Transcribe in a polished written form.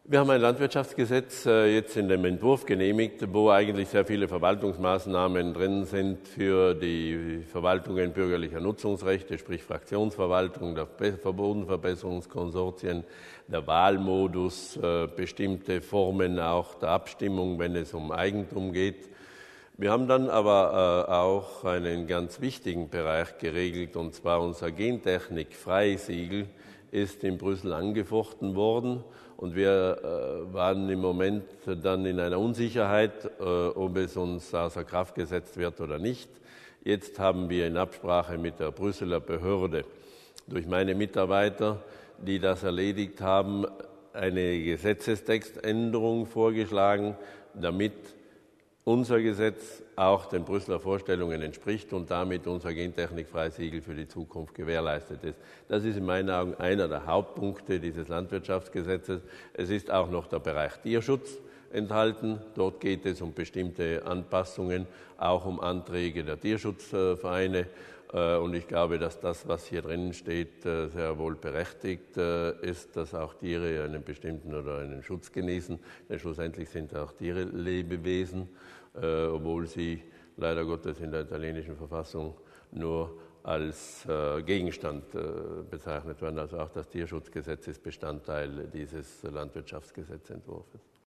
Wir haben ein Landwirtschaftsgesetz jetzt in dem Entwurf genehmigt, wo eigentlich sehr viele Verwaltungsmaßnahmen drin sind für die Verwaltungen bürgerlicher Nutzungsrechte, sprich Fraktionsverwaltung, der Bodenverbesserungskonsortien, der Wahlmodus, bestimmte Formen auch der Abstimmung, wenn es um Eigentum geht. Wir haben dann aber auch einen ganz wichtigen Bereich geregelt, und zwar unser Gentechnik-Freisiegel ist in Brüssel angefochten worden. Und wir waren im Moment dann in einer Unsicherheit, ob es uns außer Kraft gesetzt wird oder nicht. Jetzt haben wir in Absprache mit der Brüsseler Behörde durch meine Mitarbeiter, die das erledigt haben, eine Gesetzestextänderung vorgeschlagen, damit unser Gesetz auch den Brüsseler Vorstellungen entspricht und damit unser Gentechnik-Freisiegel für die Zukunft gewährleistet ist. Das ist in meinen Augen einer der Hauptpunkte dieses Landwirtschaftsgesetzes. Es ist auch noch der Bereich Tierschutz enthalten. Dort geht es um bestimmte Anpassungen, auch um Anträge der Tierschutzvereine. Und ich glaube, dass das, was hier drinnen steht, sehr wohl berechtigt ist, dass auch Tiere einen bestimmten oder einen Schutz genießen. Denn schlussendlich sind auch Tiere Lebewesen, obwohl sie leider Gottes in der italienischen Verfassung nur als Gegenstand bezeichnet werden. Also auch das Tierschutzgesetz ist Bestandteil dieses Landwirtschaftsgesetzentwurfs.